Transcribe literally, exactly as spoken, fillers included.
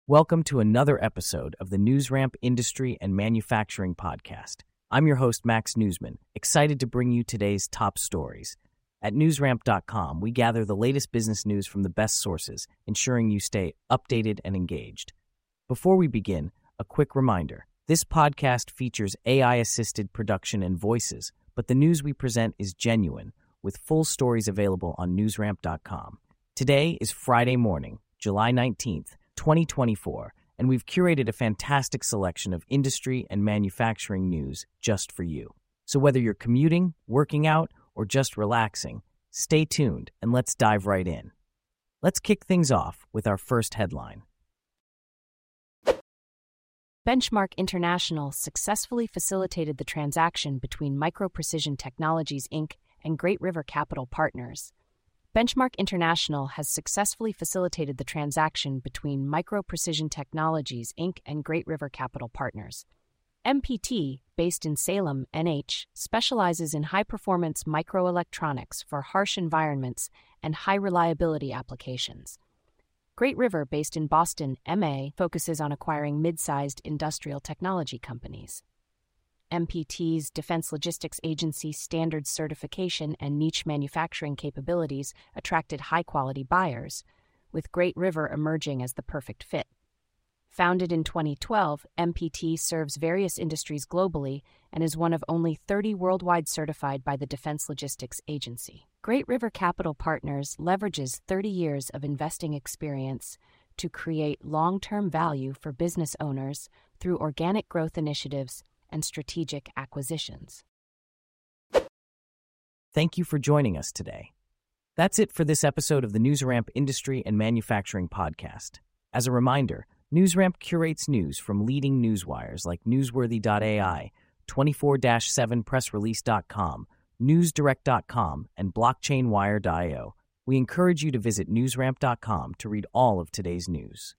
Welcome to another episode of the NewsRamp Industry and Manufacturing Podcast. I'm your host, Max Newsman, excited to bring you today's top stories. At newsramp dot com, we gather the latest business news from the best sources, ensuring you stay updated and engaged. Before we begin, a quick reminder. This podcast features A I-assisted production and voices, but the news we present is genuine, with full stories available on newsramp dot com. Today is Friday morning, July nineteenth, twenty twenty-four, and we've curated a fantastic selection of industry and manufacturing news just for you. So whether you're commuting, working out, or just relaxing, stay tuned and let's dive right in. Let's kick things off with our first headline. Benchmark International successfully facilitated the transaction between Micro Precision Technologies, Incorporated and Great River Capital Partners. Benchmark International has successfully facilitated the transaction between Micro Precision Technologies, Incorporated and Great River Capital Partners. M P T, based in Salem, N H, specializes in high-performance microelectronics for harsh environments and high-reliability applications. Great River, based in Boston, M A, focuses on acquiring mid-sized industrial technology companies. M P T's Defense Logistics Agency standards certification and niche manufacturing capabilities attracted high-quality buyers, with Great River emerging as the perfect fit. Founded in twenty twelve, M P T serves various industries globally and is one of only thirty worldwide certified by the Defense Logistics Agency. Great River Capital Partners leverages thirty years of investing experience to create long-term value for business owners through organic growth initiatives and strategic acquisitions. Thank you for joining us today. That's it for this episode of the NewsRamp Industry and Manufacturing Podcast. As a reminder, NewsRamp curates news from leading newswires like Newsworthy dot A I, twenty-four seven press release dot com, newsdirect dot com, and blockchain wire dot I O. We encourage you to visit newsramp dot com to read all of today's news.